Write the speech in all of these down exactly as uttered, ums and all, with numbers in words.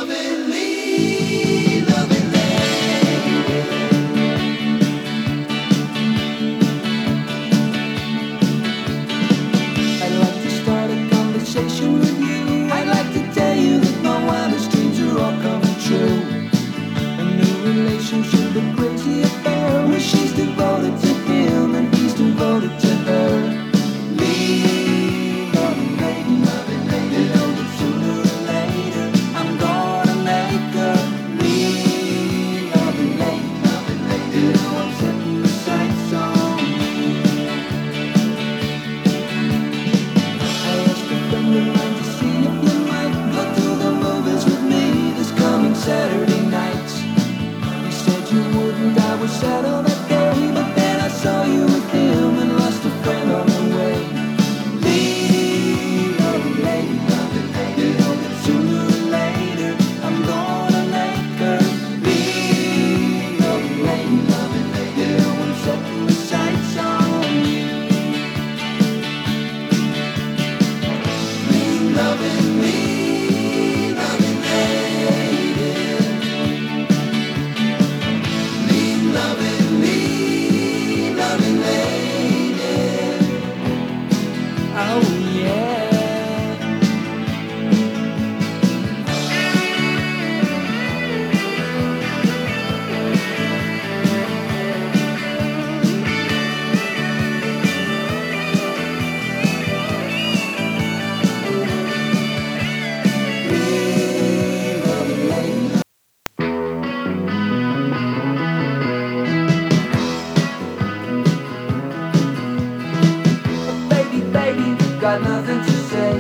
Got nothing to say.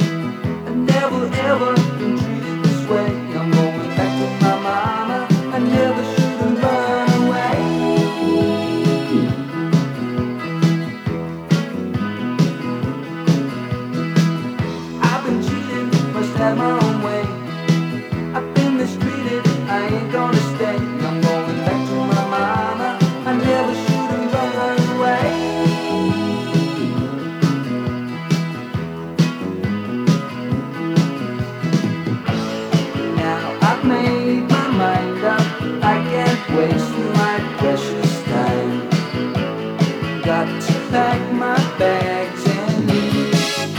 I never ever been treated this way. I'm going back to my mama. I never should have run away. I've been cheated, must have my own way. I've been mistreated, I ain't gonna stay. I'm going back to my mama. I never should have run away. Made my mind up, I can't waste my precious time. Got to pack my bags and leave.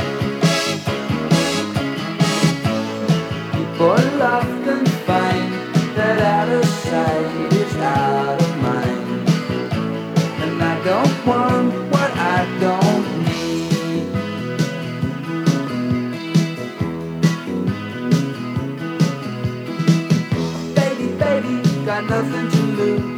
People often find that out of sight is out of mind, and I don't want what I don't need. Baby, got nothing to lose.